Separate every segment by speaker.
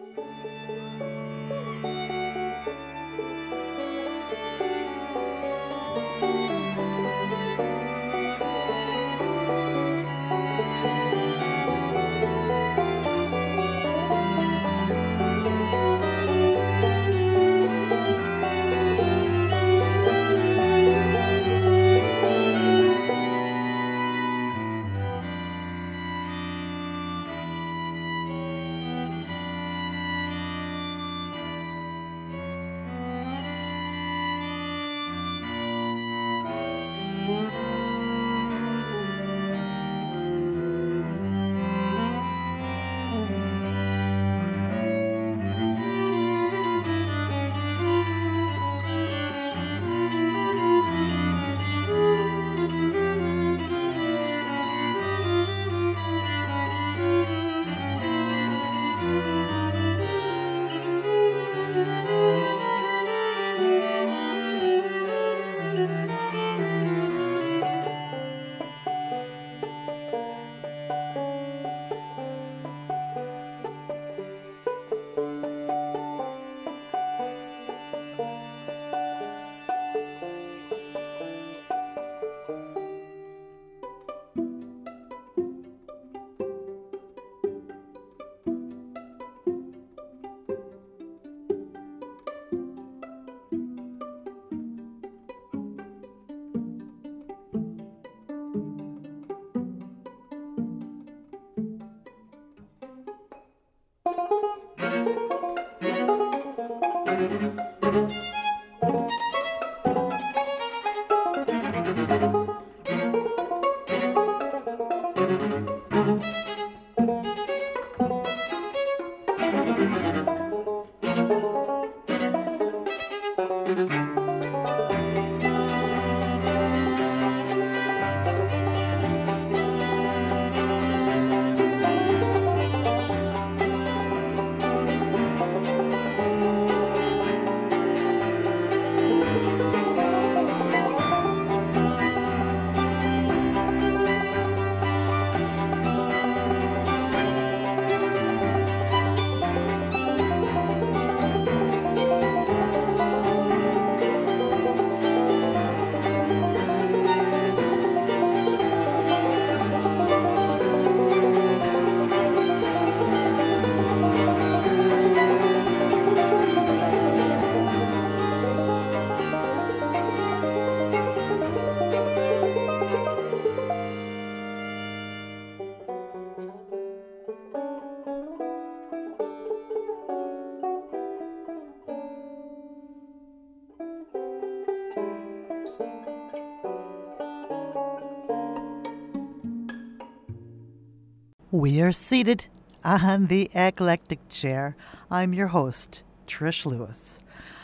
Speaker 1: We are seated on the eclectic chair. I'm your host, Trish Lewis.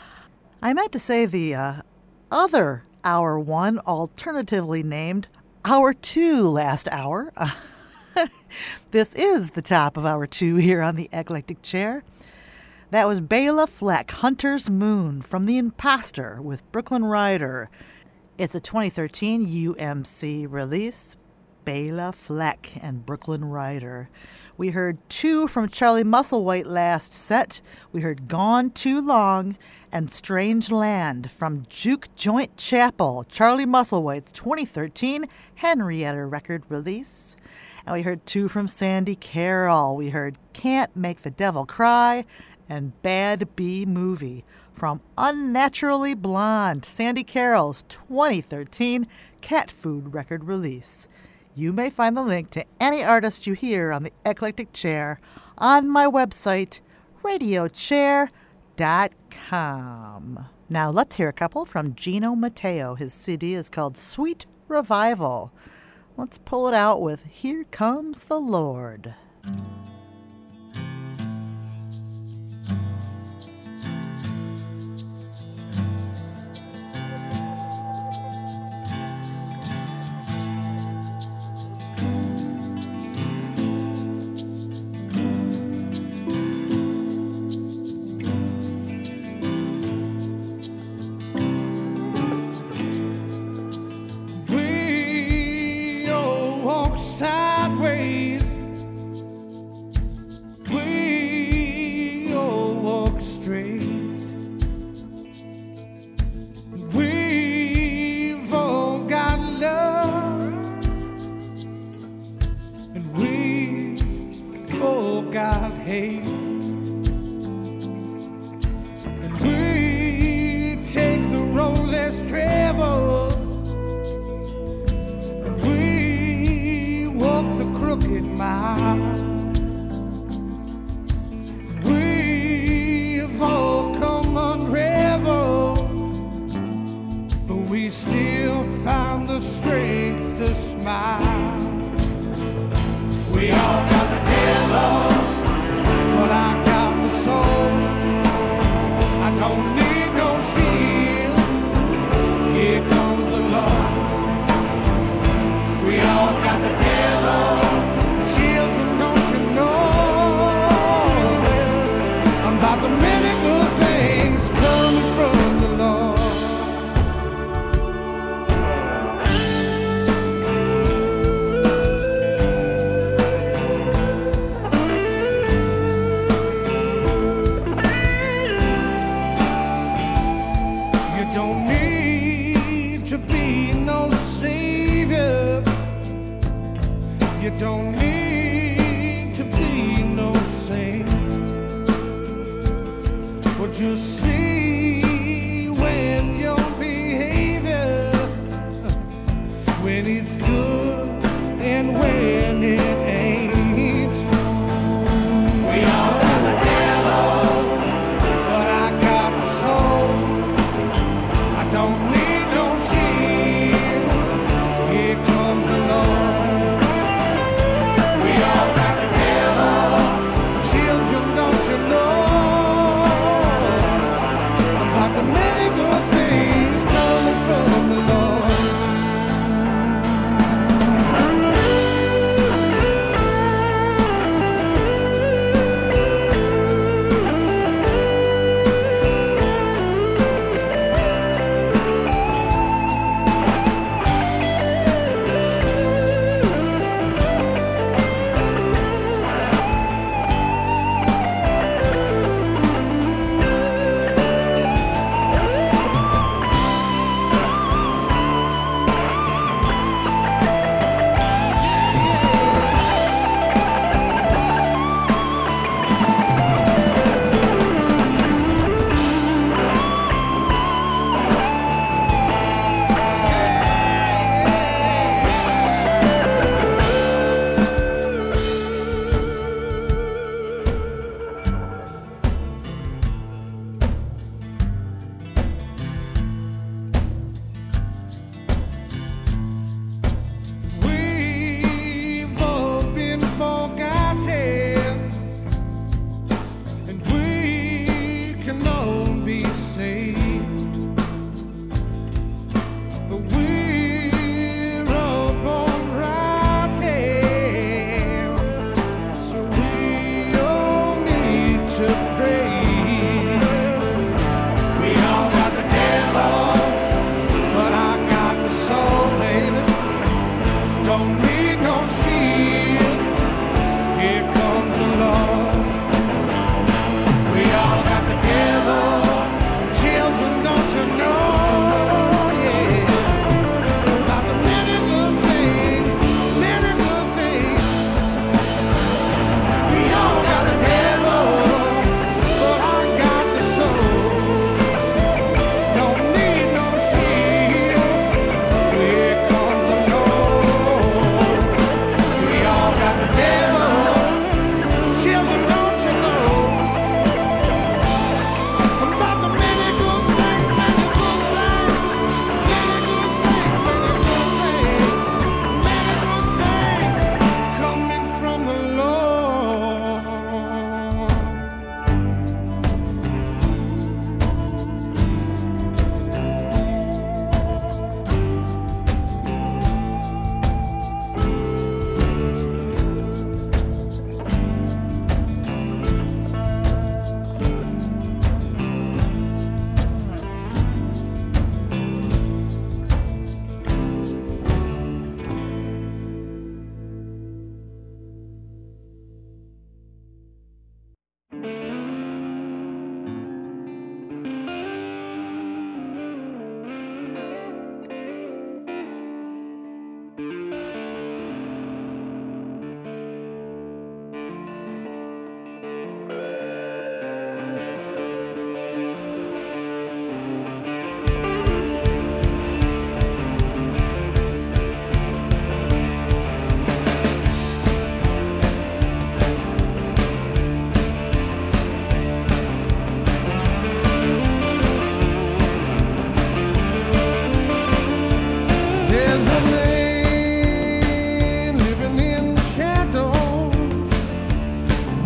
Speaker 1: I meant to say the other Hour 1, alternatively named Hour 2 last hour. This is the top of Hour 2 here on the eclectic chair. That was Bela Fleck, Hunter's Moon, from The Imposter with Brooklyn Rider. It's a 2013 UMC release. Bela Fleck and Brooklyn Rider. We heard two from Charlie Musselwhite last set. We heard Gone Too Long and Strange Land from Juke Joint Chapel, Charlie Musselwhite's 2013 Henrietta record release. And we heard two from Sandy Carroll. We heard Can't Make the Devil Cry and Bad Bee Movie from Unnaturally Blonde, Sandy Carroll's 2013 Cat Food record release. You may find the link to any artist you hear on the Eclectic Chair on my website, radiochair.com. Now let's hear a couple from Gino Matteo. His CD is called Sweet Revival. Let's pull it out with Here Comes the Lord.
Speaker 2: Sideways hate. And we take the road less traveled. And we walk the crooked mile. And we've all come unraveled, but we still found the strength to smile. We all got the devil, but I got the soul. I don't need no shield. Here comes the Lord. We all got the devil, children, don't you know? About the many good things coming from the Lord. You don't need to be no saint. What you see when your behavior, when it's good and when it ain't. We all got the devil, but I got the soul. I don't need no shield. Here comes the Lord.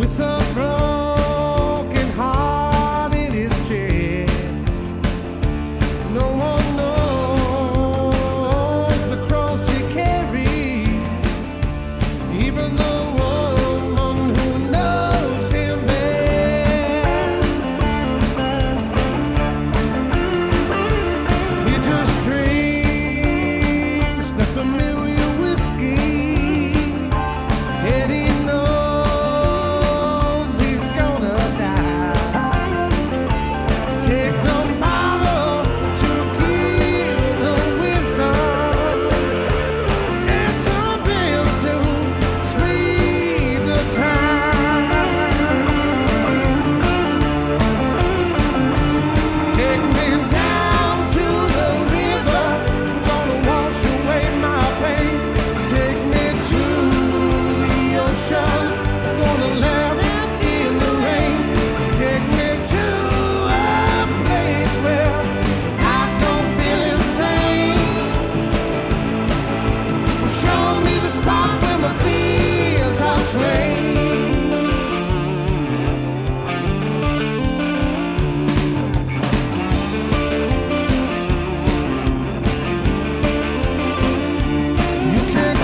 Speaker 2: with a broken heart in his chest. No one knows the cross he carries, even the woman who knows him best. He just drinks the familiar whiskey, and he knows he's gonna die. Take the bottle to give the wisdom, and some pills to speed the time. Take me down to the river, gonna wash away my pain. Take me to the ocean, gonna laugh in the rain. Take me to a place where I don't feel insane. Show me the spot where my fears are slain. You can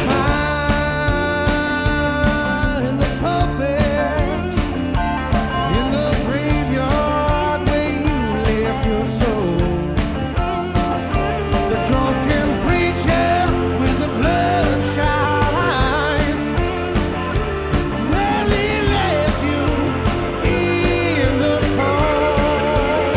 Speaker 2: find the puppet in the graveyard where you left your soul. The drunken preacher with the bloodshot eyes, well, he left you in the cold.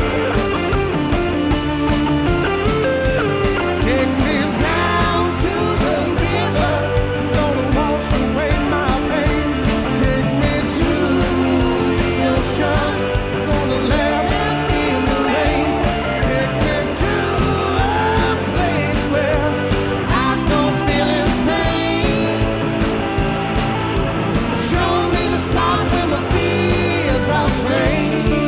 Speaker 2: Take me down to the river, gonna wash away my pain. Take me to the ocean, gonna laugh in the rain. Take me to a place where I don't feel insane. Show me the spot where my fears are slain.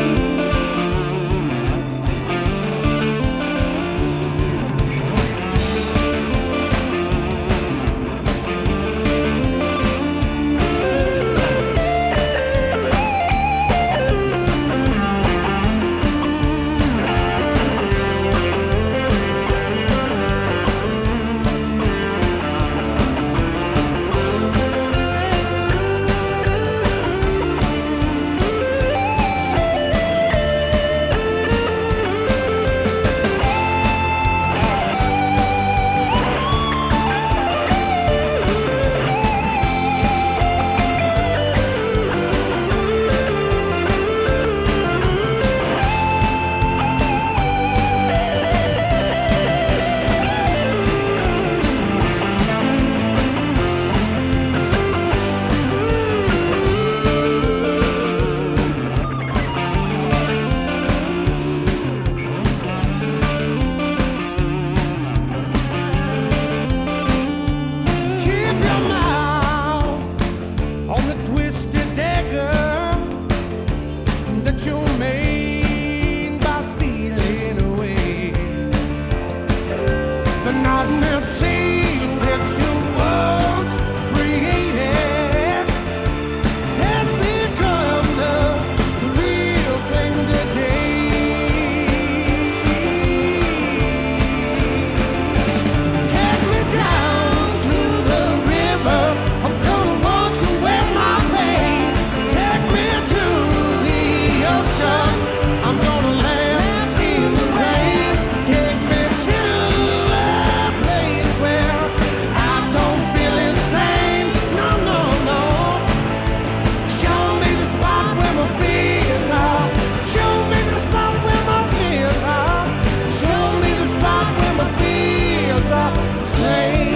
Speaker 2: Keep your mouth on the twisted dagger that you made by stealing away the nightmare scene that you once created has become the real thing today. Take me down to the river, I'm gonna wash away my pain. Take me to the ocean, I'm gonna laugh in the rain. Take me to a place where I don't feel insane. No, no, no. Show me the spot where my fears are. Show me the spot where my fears are. Show me the spot where my fears are slain.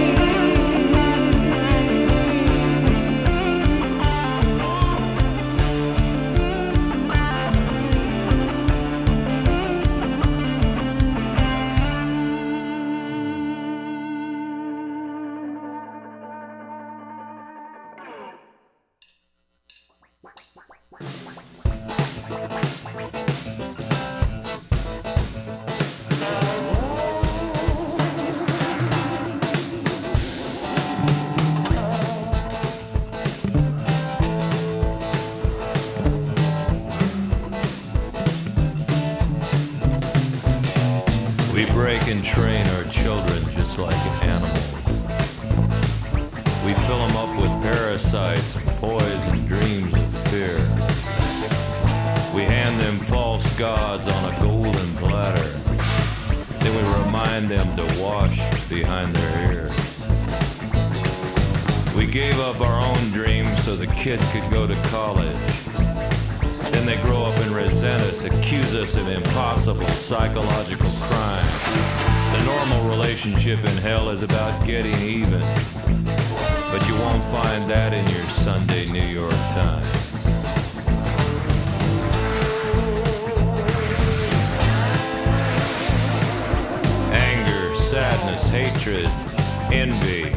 Speaker 3: break and train our children just like animals. We fill them up with parasites and poison dreams of fear. We hand them false gods on a golden platter. Then we remind them to wash behind their ears. We gave up our own dreams so the kid could go to college. Then they grow up and resent us, accuse us of impossible psychological crime. The normal relationship in hell is about getting even. But you won't find that in your Sunday New York Times. Anger, sadness, hatred, envy.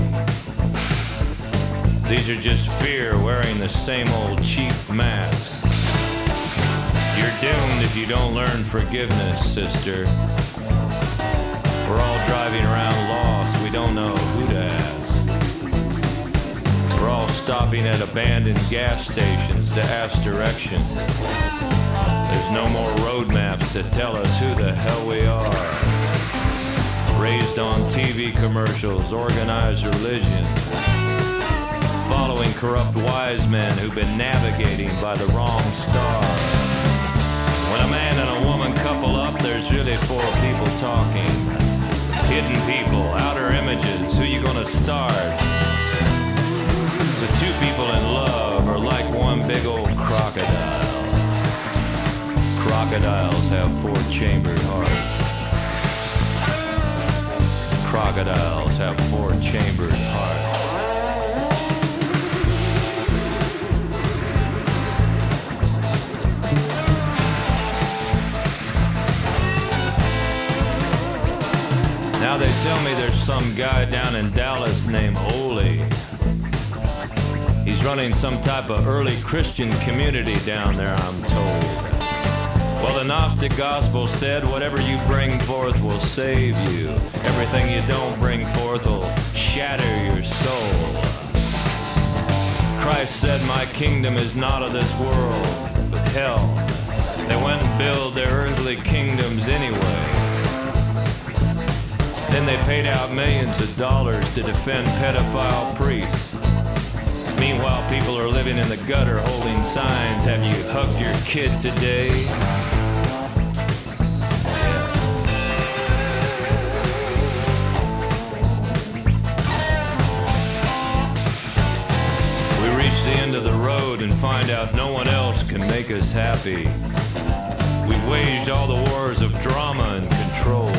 Speaker 3: These are just fear wearing the same old cheap mask. You're doomed if you don't learn forgiveness, sister. We're all driving around lost. We don't know who to ask. We're all stopping at abandoned gas stations to ask direction. There's no more road maps to tell us who the hell we are. Raised on TV commercials, organized religion. Following corrupt wise men who've been navigating by the wrong star. When a man and a woman couple up, there's really four people talking. Hidden people, outer images, who you gonna start? So two people in love are like one big old crocodile. Crocodiles have four-chambered hearts. Crocodiles have four-chambered hearts. Now they tell me there's some guy down in Dallas named Ole. He's running some type of early Christian community down there, I'm told. Well, the Gnostic gospel said whatever you bring forth will save you. Everything you don't bring forth will shatter your soul. Christ said, my kingdom is not of this world, but hell. They went and built their earthly kingdoms anyway. Then they paid out millions of dollars to defend pedophile priests. Meanwhile, people are living in the gutter holding signs, have you hugged your kid today? We reach the end of the road and find out no one else can make us happy. We've waged all the wars of drama and control.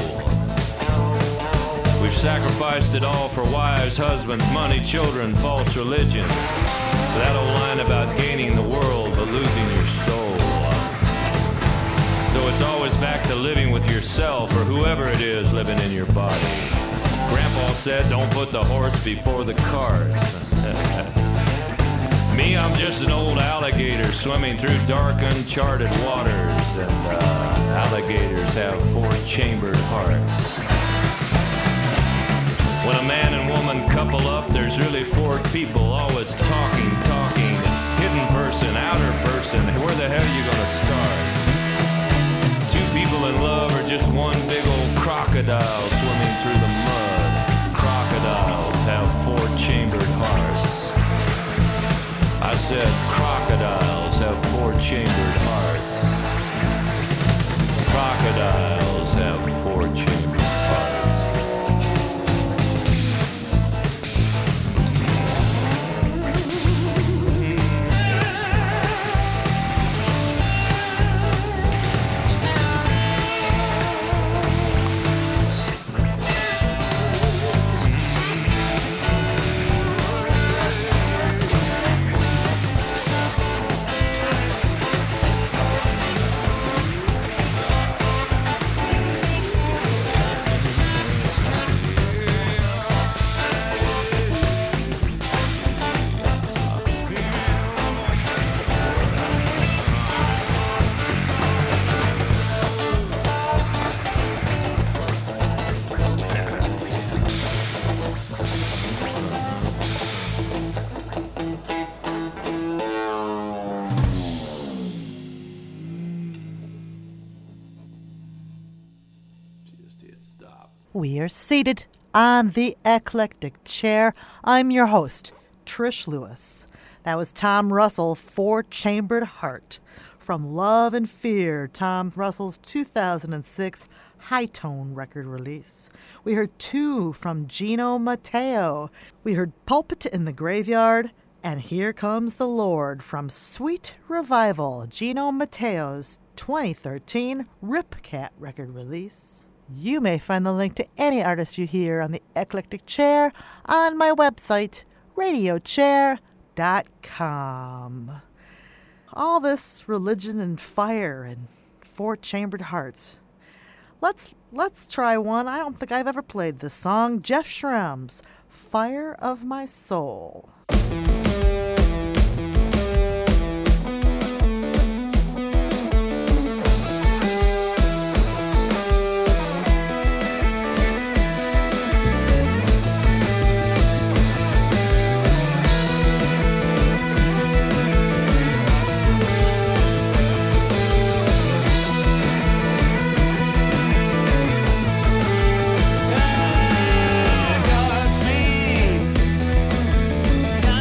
Speaker 3: We've sacrificed it all for wives, husbands, money, children, false religion. That old line about gaining the world but losing your soul. So it's always back to living with yourself or whoever it is living in your body. Grandpa said, don't put the horse before the cart. Me, I'm just an old alligator swimming through dark, uncharted waters. And alligators have four-chambered hearts. When a man and woman couple up, there's really four people always talking. Hidden person, outer person, where the hell are you gonna start? Two people in love are just one big old crocodile swimming through the mud. Crocodiles have four-chambered hearts. I said crocodiles have four-chambered hearts. Crocodiles have four-chambered hearts.
Speaker 1: We are seated on the eclectic chair. I'm your host, Trish Lewis. That was Tom Russell, Four-Chambered Heart. From Love and Fear, Tom Russell's 2006 High-Tone record release. We heard two from Gino Matteo. We heard Pulpit in the Graveyard and Here Comes the Lord from Sweet Revival, Gino Matteo's 2013 Ripcat record release. You may find the link to any artist you hear on the Eclectic Chair on my website, radiochair.com. All this religion and fire and four-chambered hearts. Let's try one. I don't think I've ever played this song. Jeff Shrem's Fire of My Soul.
Speaker 2: Guards me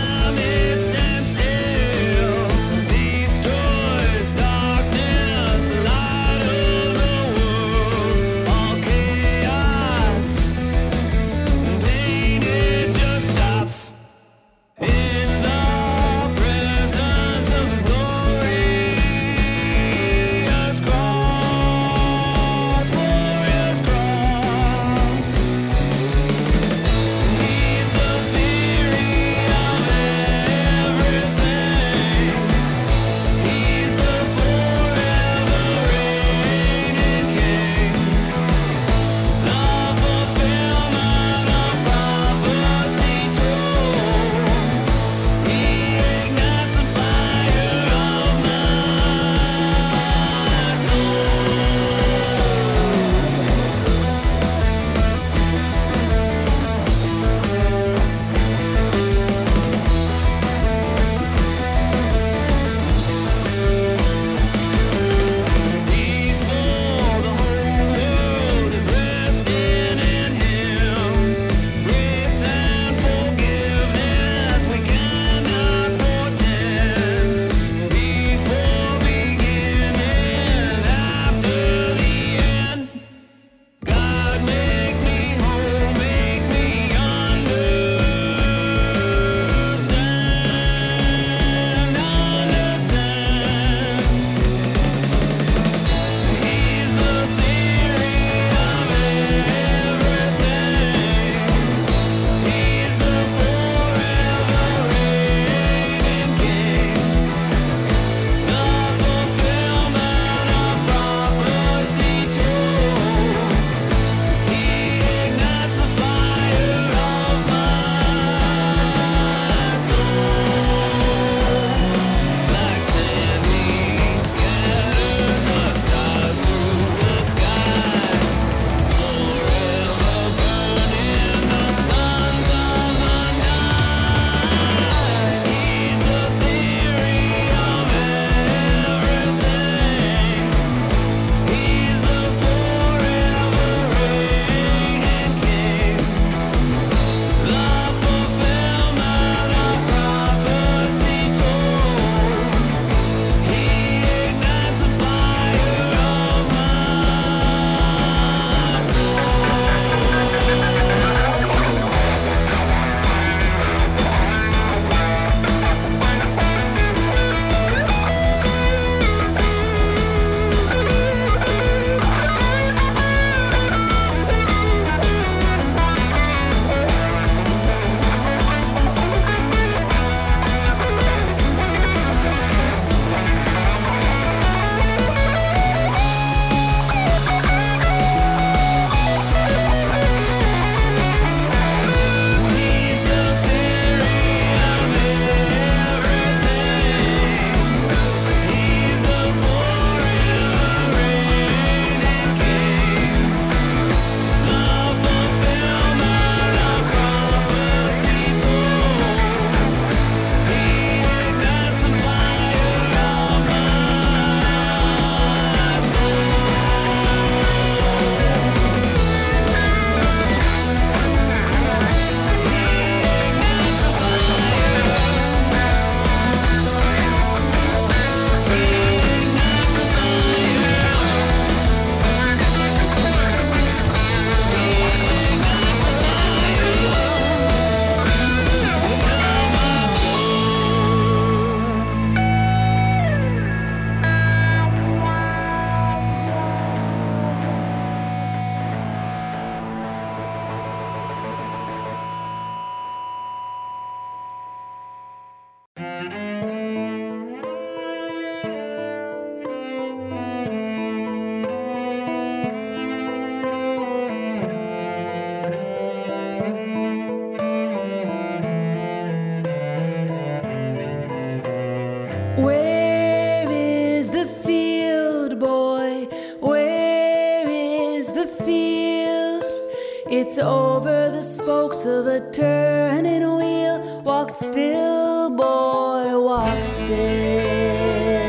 Speaker 4: It's over the spokes of a turning wheel. Walk still, boy, walk still.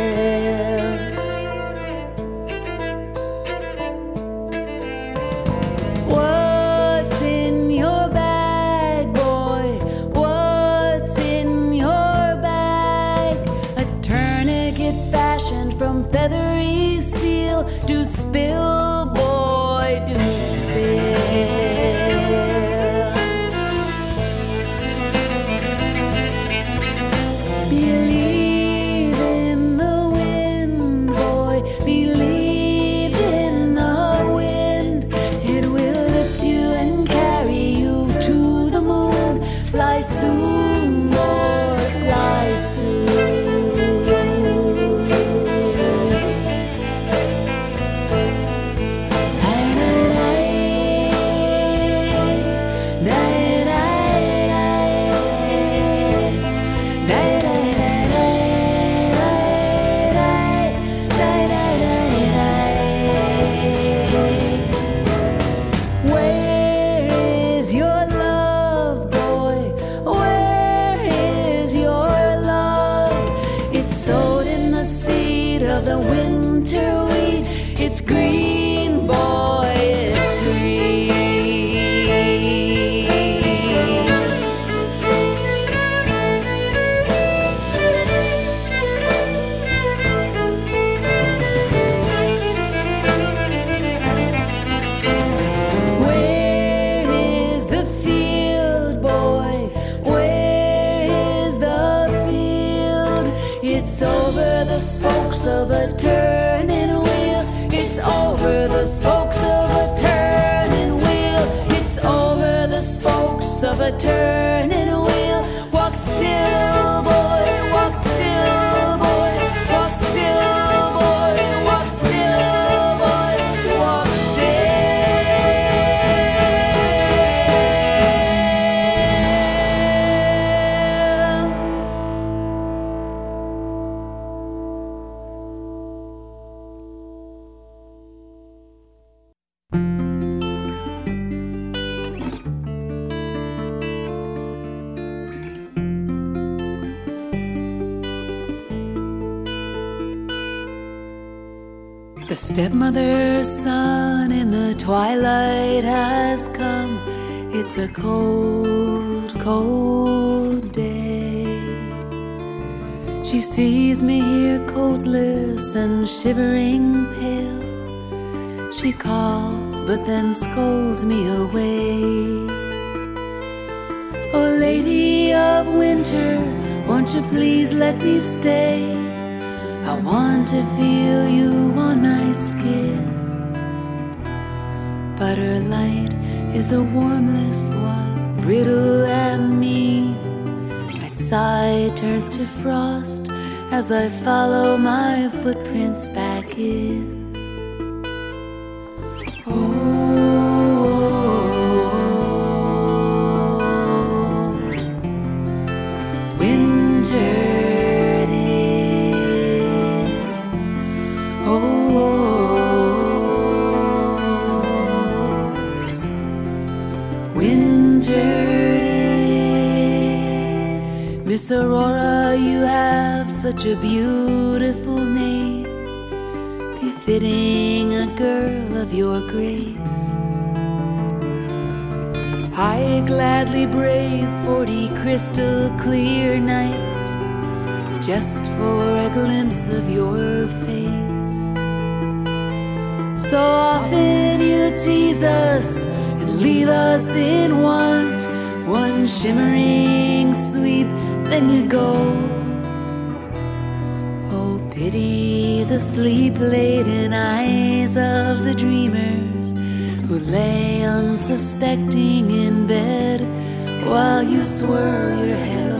Speaker 4: What's in your bag, boy? What's in your bag? A tourniquet fashioned from feathery steel. Do spill, boy, do spill. Believe in the wind, boy. Believe in the wind. It will lift you and carry you to the moon. Fly soon, boy, fly soon. Where is your love, boy? Where is your love? It's sowed in the seed of the winter wheat. It's green, boy, it's green. Where is the field, boy? Where is the field? It's over the spokes of a turning wheel. It's over the spokes of a turning wheel. It's over the spokes of a turning wheel. Walk still, boy, walk still, boy, walk still, boy, walk still, boy, walk still. The stepmother's son in the twilight has come. It's a cold, cold day. She sees me here coatless and shivering pale. She calls but then scolds me away. Oh, lady of winter, won't you please let me stay? I want to feel you on my skin. But her light is a warmless one, brittle and mean. My sigh turns to frost as I follow my footprints back in. Miss Aurora, you have such a beautiful name, befitting a girl of your grace. I gladly brave 40 crystal clear nights just for a glimpse of your face. So often you tease us and leave us in want, one shimmering sweep, then you go. Oh, pity the sleep-laden eyes of the dreamers who lay unsuspecting in bed while you swirl your hello.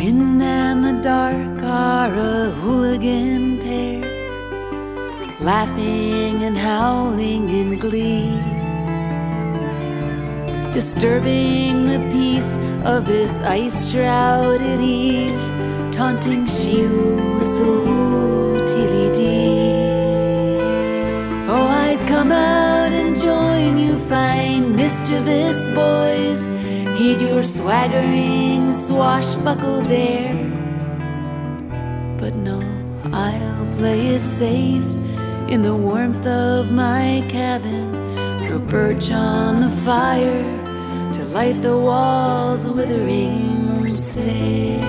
Speaker 4: wind and the dark are a hooligan pair, laughing and howling in glee, disturbing the peace of this ice-shrouded eve, taunting she whistle woo tilly dee. Oh, I'd come out and join you fine mischievous boys, heed your swaggering swashbuckle dare. But no, I'll play it safe in the warmth of my cabin, throw birch on the fire to light the walls' withering stare.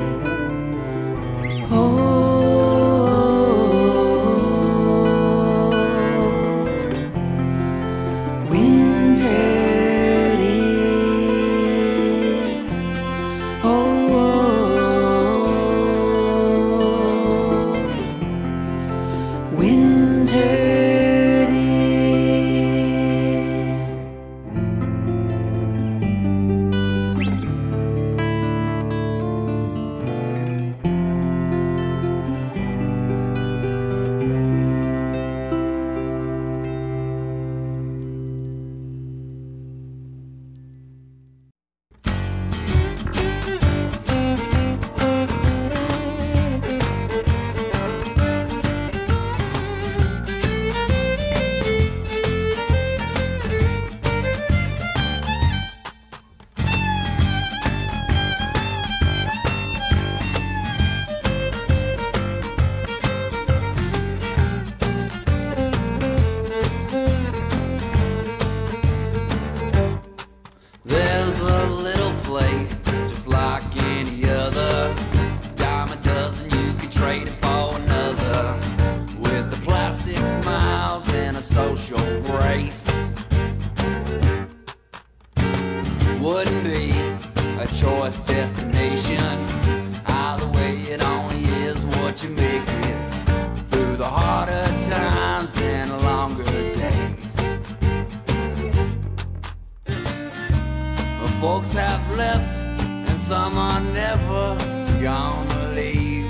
Speaker 5: Folks have left and some are never gonna leave.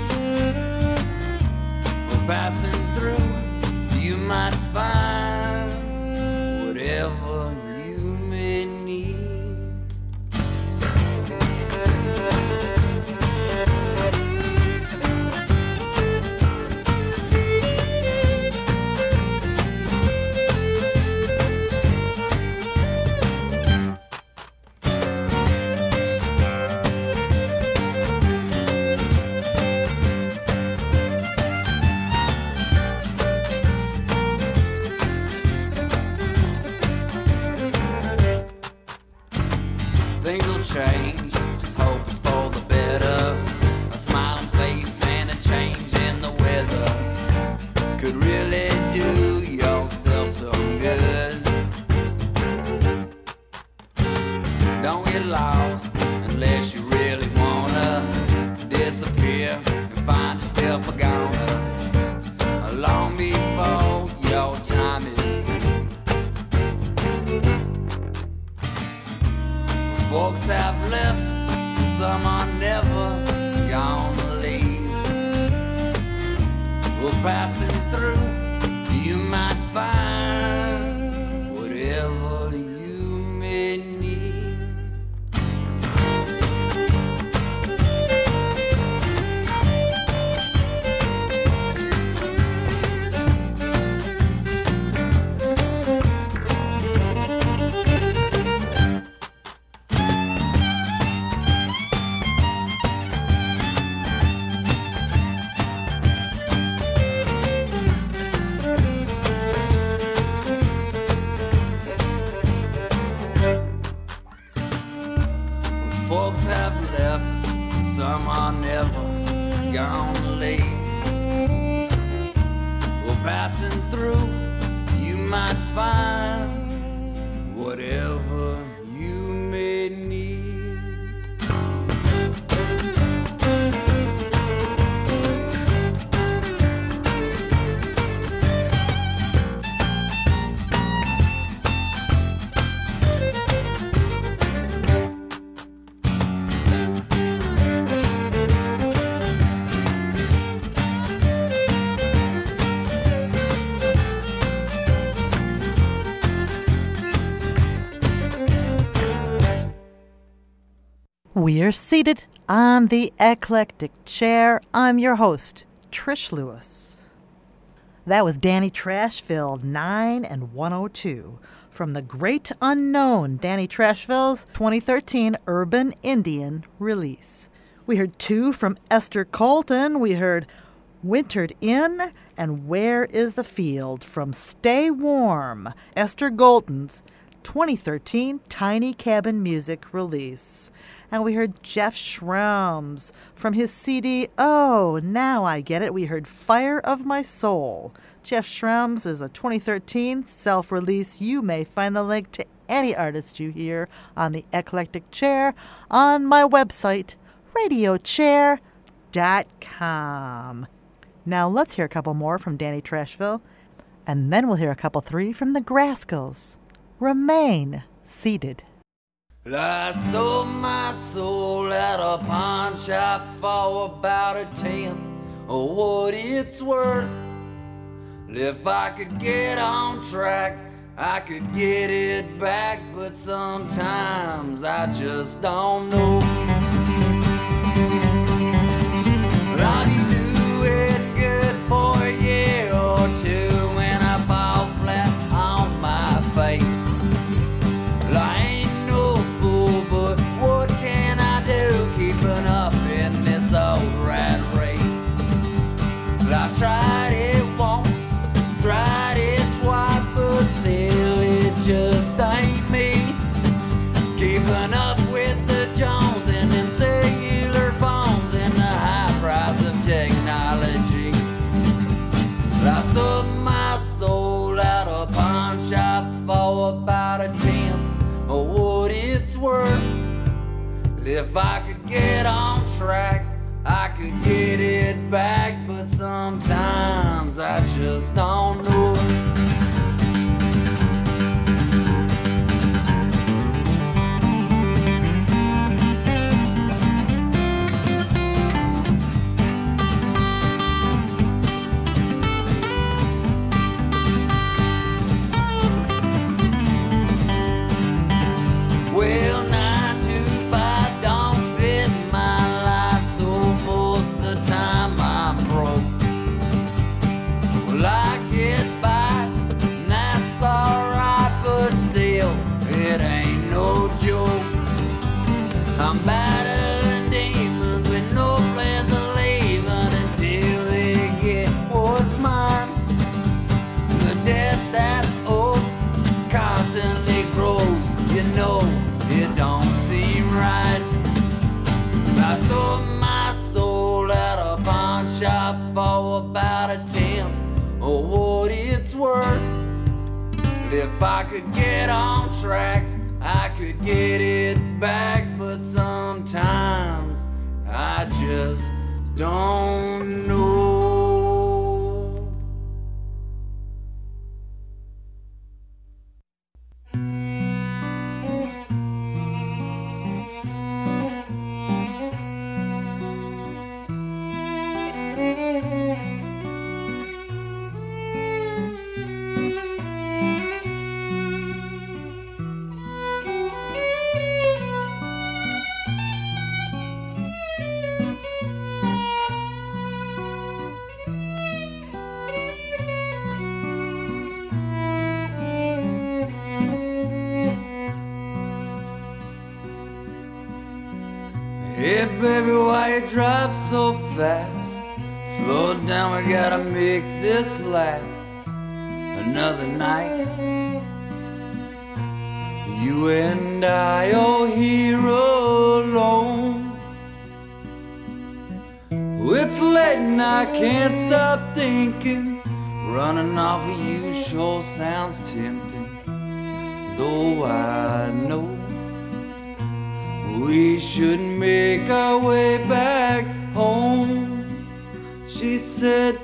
Speaker 5: We're passing through, you might find whatever you may need. Things will change, just hope it's for the better. A smiling face and a change in the weather could really do yourself some good. Don't get lost unless you really wanna disappear and find yourself a goner long before your time is through. Folks have left, some are never gonna leave. We're passing through, you might find whatever you may need. Folks have left, some are never gonna leave. We're passing through, you might find whatever you may need.
Speaker 1: We are seated on the eclectic chair. I'm your host, Trish Lewis. That was Danny Trashville, 9 and 102, from the Great Unknown, Danny Trashville's 2013 Urban Indian release. We heard two from Esther Colton. We heard Wintered In and Where is the Field from Stay Warm, Esther Colton's 2013 Tiny Cabin Music release. And we heard Jeff Schramm's from his CD, Oh, Now I Get It. We heard Fire of My Soul. Jeff Schramm's is a 2013 self-release. You may find the link to any artist you hear on the Eclectic Chair on my website, radiochair.com. Now let's hear a couple more from Danny Trashville, and then we'll hear a couple three from the Graskels. Remain seated.
Speaker 5: I sold my soul at a pawn shop for about a tenth of what it's worth. If I could get on track, I could get it back, but sometimes I just don't know. But I'll be doing good for a year or two when I fall flat on my face. Well, I ain't no fool, but what can I do keeping up in this old rat race? Well, I tried it once, tried it twice, but still it just ain't me. Keeping up with the Jones and them cellular phones and the high price of technology. But I sold my soul at a pawn shop for about a tenth of what it's worth. If I could get on track, I could get it back, but sometimes I just don't know. Well, 9 to 5 don't fit my life, so most of the time I'm broke. Well, I get by, and that's alright, but still, it ain't no joke. I'm battling demons with no plans of leaving until they get what's mine. The debt that's owed constantly grows, you know, it don't seem right. I sold my soul at a pawn shop for about a tenth of what it's worth. If I could get on track, I could get it back, but sometimes I just don't know. Hey baby, why you drive so fast? Slow down, we gotta make this last another night. You and I are here alone. It's late and I can't stop thinking. Running off of you sure sounds tempting, though I know we should make our way back home. She said,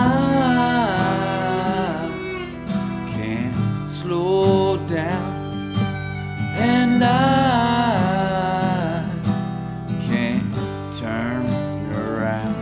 Speaker 5: I can't slow down, and I can't turn around.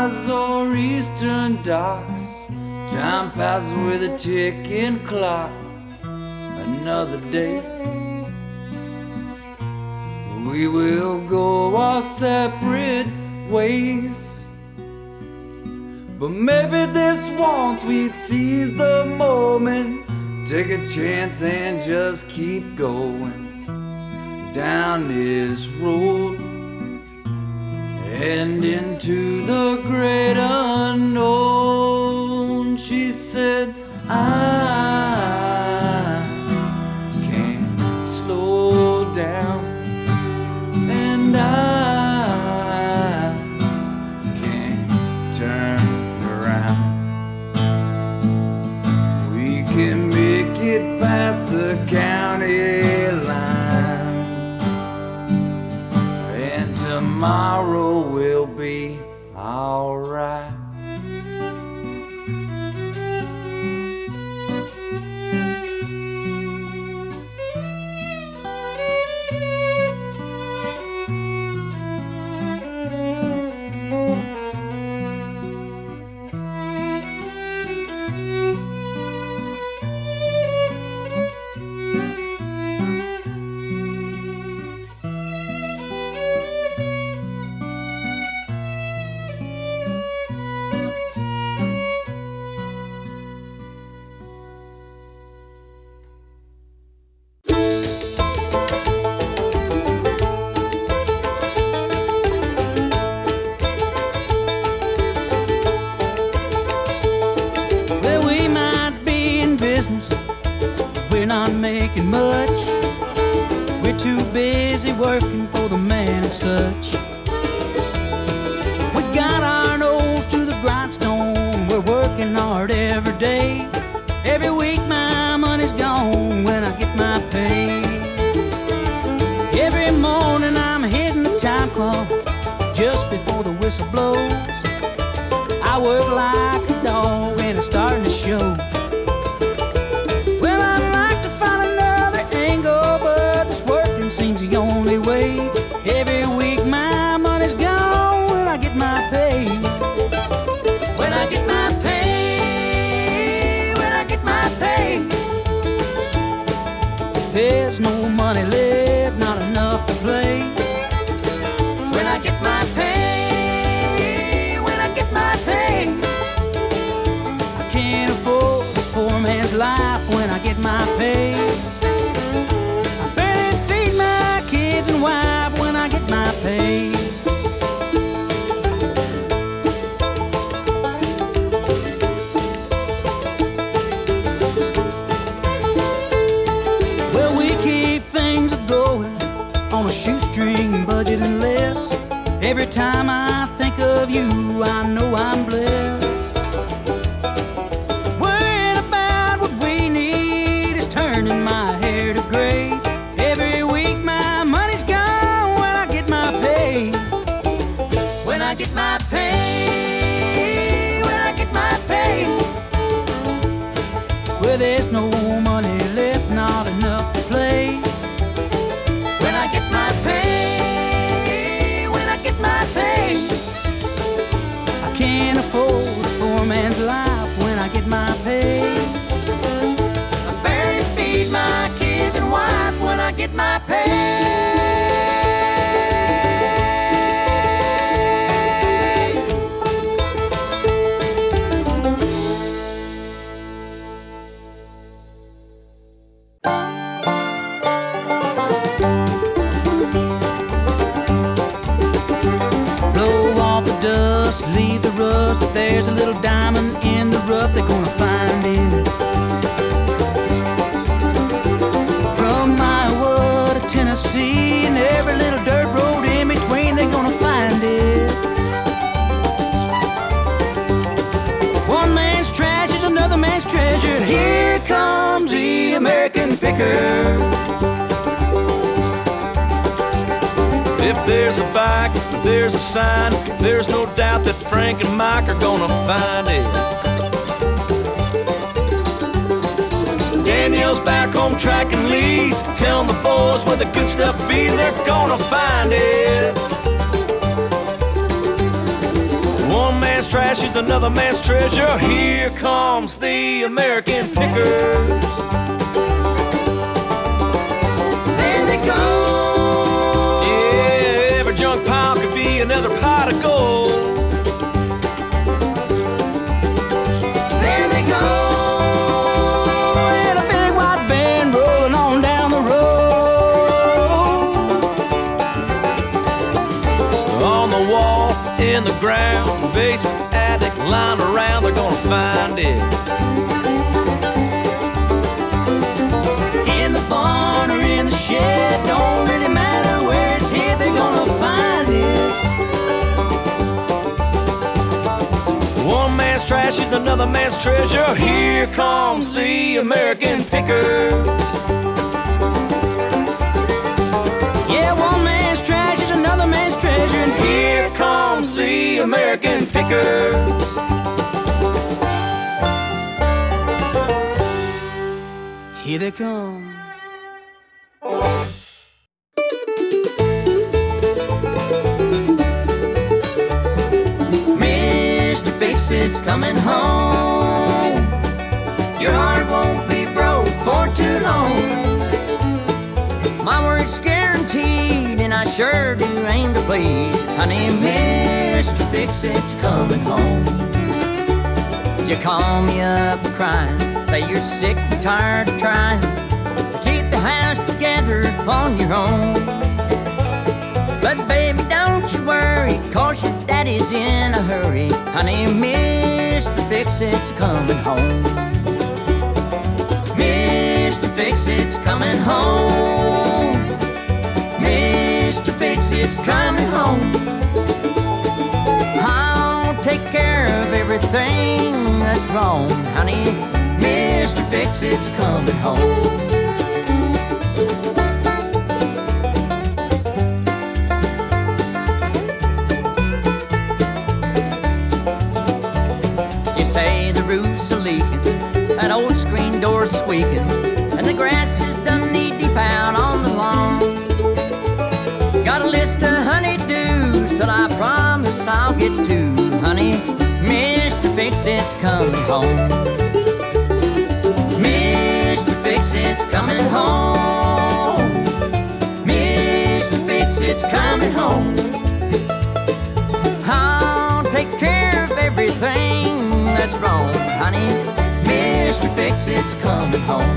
Speaker 5: sunrise or eastern docks. Time passes with a ticking clock. Another day, we will go our separate ways. But maybe this once we'd seize the moment, take a chance and just keep going down this road and into the great unknown. She said, I can't slow down, and I can't turn around. We can make it past the county line, and tomorrow will be alright.
Speaker 6: Making much. We're too busy working for the man and such. We got our nose to the grindstone. We're working hard every day. Every week my money's gone when I get my pay. Every morning I'm hitting the time clock just before the whistle blows. I work like a dog and it's starting to show. Seems the only way. Every week my money's gone when I get my pay. When I get my pay, when I get my pay. There's no money left, not enough to play. When I get my pay, when I get my pay. I can't afford a poor man's life when I get my pay. And wife when I get my pay. Well, we keep things going on a shoestring budget and less. Every time I think of you, I know I'm blessed. Worrying about what we need is turning my hair to gray. Every week my money's gone when I get my pay. When I get my pay, when I get my pay. Well, there's no money left, not enough to play. When I get my pay, when I get my pay. I can't afford a poor man's life when I get my pay. I barely feed my kids and wife when I get my pay. Blow off the dust, leave the rust. If there's a little diamond in the rough, they're gonna find it. From Iowa to Tennessee and every little dirt road in between, they're gonna find it. One man's trash is another man's treasure, and here comes the American picker.
Speaker 7: If there's a bike, if there's a sign, there's no doubt that Frank and Mike are gonna find it. Danielle's back home tracking leads, telling the boys where the good stuff be, they're gonna find it. One man man's trash is another man's treasure. Here comes the American pickers.
Speaker 6: There they go.
Speaker 7: Yeah, every junk pile could be another pot of gold.
Speaker 6: There they go. In a big white van rolling on down the road.
Speaker 7: On the wall, in the ground, basement, attic, lying around, they're gonna find it.
Speaker 6: In the barn or in the shed, don't really matter where it's hid, they're gonna find it.
Speaker 7: One man's trash is another man's treasure. Here comes the American pickers.
Speaker 6: Yeah, one man's trash is another man's treasure. And
Speaker 7: Here comes the American pickers.
Speaker 6: here they come. Mr. Fix-It's coming home. Your heart won't be broke for too long. My word's guaranteed, and I sure do aim to please. Honey, Mr. Fix-It's coming home. You call me up crying, say you're sick and tired of trying to keep the house together on your own. But baby, don't you worry, 'cause your daddy's in a hurry. Honey, Mr. Fix-It's coming home. Mr. Fix-It's coming home. Mr. Fix-It's coming home. I'll take care of everything that's wrong, honey. Mr. Fix-It's coming home. You say the roof's a-leaking, that old screen door's squeaking, and the grass is done knee-deep out on the lawn. Got a list of honey-dos that I promise I'll get to, honey. Mr. Fix-It's coming home. Mr. Fix-It's coming home. Mr. Fix-It's coming home. I'll take care of everything that's wrong, honey. Mr. Fix-It's coming home.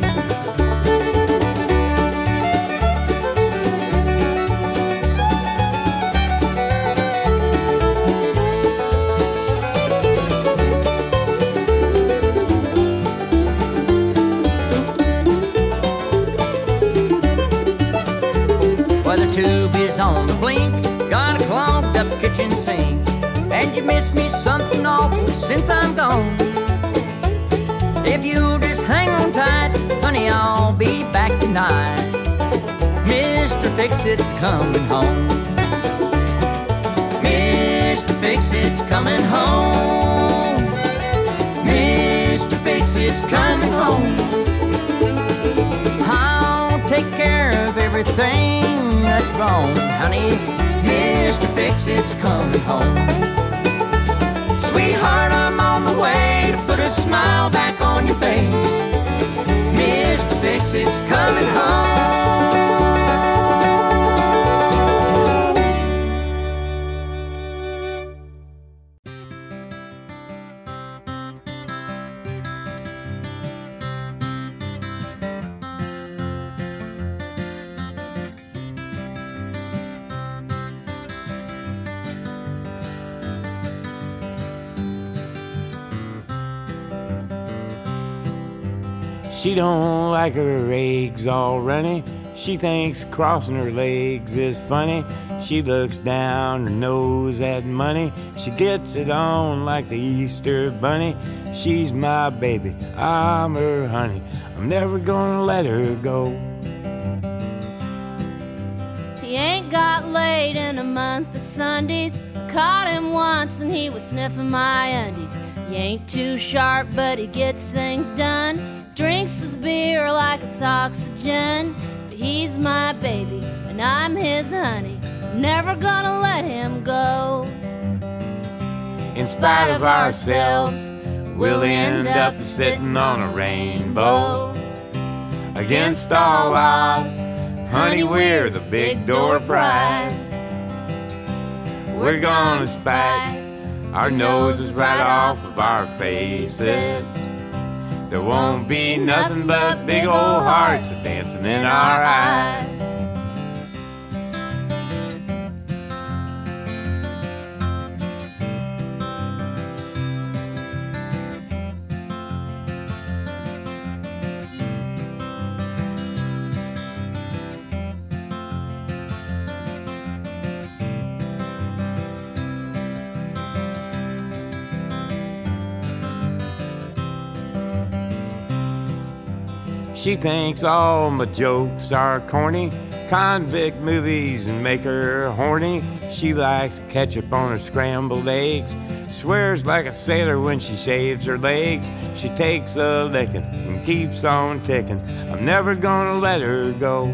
Speaker 6: Well, the tube is on the blink, got a clogged up kitchen sink, and you miss me something awful since I'm gone. If you'll just hang on tight, honey, I'll be back tonight. Mr. Fix-It's coming home. Mr. Fix-It's coming home. Mr. Fix-It's coming home. I'll take care of everything that's wrong, honey. Mr. Fix-It's coming home. Sweetheart, I'm on the way to put a smile back on your face. Mr. Fix-It's coming home.
Speaker 8: She don't like her eggs all runny. She thinks crossing her legs is funny. She looks down her nose at money. She gets it on like the Easter bunny. She's my baby, I'm her honey. I'm never gonna let her go.
Speaker 9: He ain't got laid in a month of Sundays. I caught him once and he was sniffing my undies. He ain't too sharp, but he gets things done. Drinks his beer like it's oxygen. But he's my baby and I'm his honey. I'm never gonna let him go.
Speaker 8: In spite of ourselves, we'll end up sitting on a rainbow. Against all odds, honey, we're the big door prize. We're gonna spike our noses right off of our faces. There won't be nothing but big old hearts dancing in our eyes. She thinks all my jokes are corny, convict movies and make her horny. She likes ketchup on her scrambled eggs, swears like a sailor when she shaves her legs. She takes a licking and keeps on ticking. I'm never gonna let her go.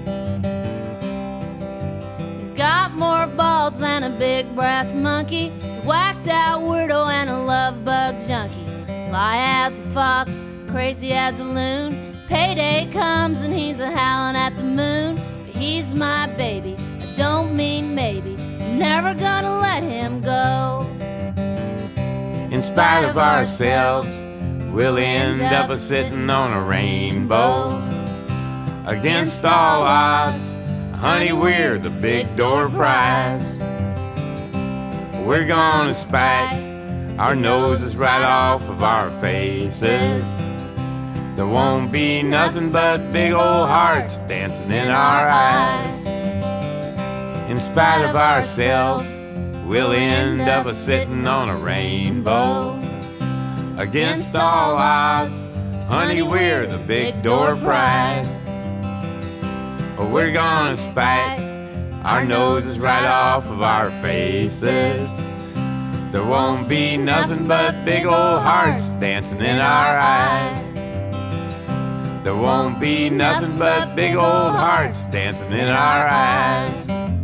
Speaker 9: He's got more balls than a big brass monkey. He's whacked out weirdo and a love bug junkie. Sly as a fox, crazy as a loon. Payday comes and he's a howling at the moon. But he's my baby, I don't mean maybe. I'm never gonna let him go.
Speaker 8: In spite of ourselves, we'll end up sitting on a rainbow. Against all odds, honey, we're the big door prize. We're gonna spike our noses right off of our faces. There won't be nothing but big old hearts dancing in our eyes. In spite of ourselves, we'll end up sitting on a rainbow. Against all odds, honey, we're the big door prize. We're gonna spike our noses right off of our faces. There won't be nothing but big old hearts dancing in our eyes. There won't be nothing but big old hearts dancing in our eyes.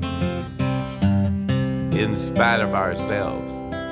Speaker 8: In spite of ourselves.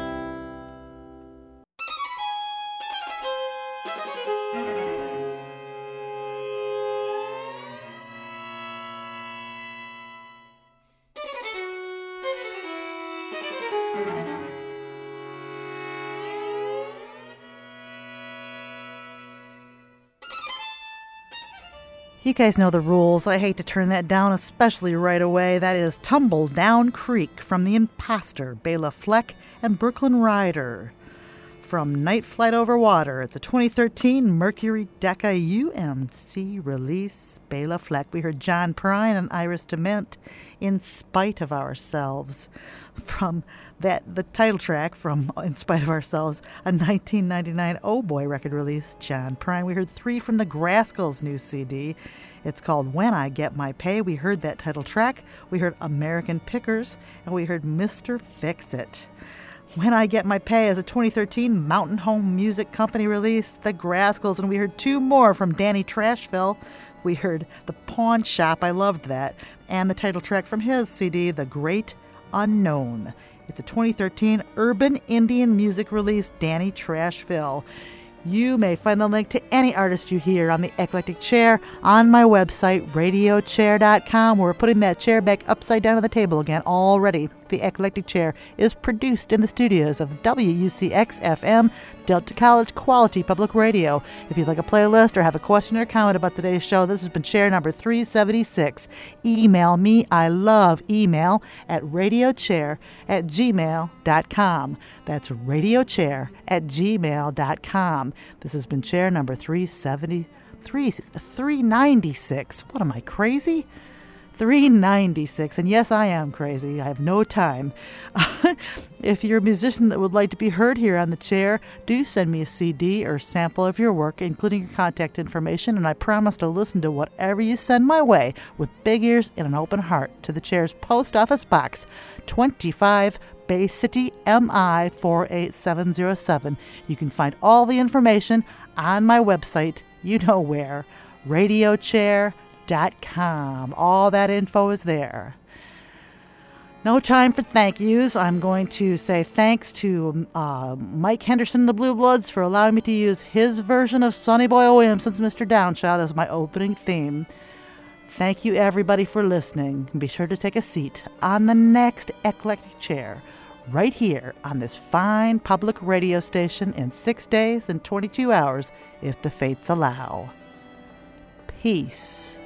Speaker 1: You guys know the rules. I hate to turn that down, especially right away. That is Tumble Down Creek from The Imposter, Bela Fleck and Brooklyn Rider. From Night Flight Over Water, it's a 2013 Mercury Decca UMC release. Bela Fleck. We heard John Prine and Iris DeMent, In Spite of Ourselves. From the title track from In Spite of Ourselves, a 1999 Oh Boy record release, John Prine. We heard 3 from the Grascals' new CD. It's called When I Get My Pay. We heard that title track. We heard American Pickers, and we heard Mr. Fix-It. When I Get My Pay is a 2013 Mountain Home Music Company release, the Grascals, and we heard 2 more from Danny Trashville. We heard The Pawn Shop, I loved that, and the title track from his CD, The Great Unknown. It's a 2013 Urban Indian music release, Danny Trashville. You may find the link to any artist you hear on the Eclectic Chair on my website, radiochair.com. We're putting that chair back upside down on the table again already. The Eclectic Chair is produced in the studios of WUCX-FM, Delta College Quality Public Radio. If you'd like a playlist or have a question or comment about today's show, this has been chair number 376. Email me, I love email, at radiochair@gmail.com. That's radiochair@gmail.com. This has been chair number 396. What am I, crazy? 396, and yes, I am crazy. I have no time. If you're a musician that would like to be heard here on the chair, do send me a CD or sample of your work, including your contact information, and I promise to listen to whatever you send my way with big ears and an open heart. To the chair's post office box, 25 Bay City, MI 48707. You can find all the information on my website, you know where, radiochair.com. All that info is there. No time for thank yous. I'm going to say thanks to Mike Henderson and the Blue Bloods for allowing me to use his version of Sonny Boy Williamson's Mr. Downshout as my opening theme. Thank you, everybody, for listening. Be sure to take a seat on the next Eclectic Chair right here on this fine public radio station in 6 days and 22 hours if the fates allow. Peace.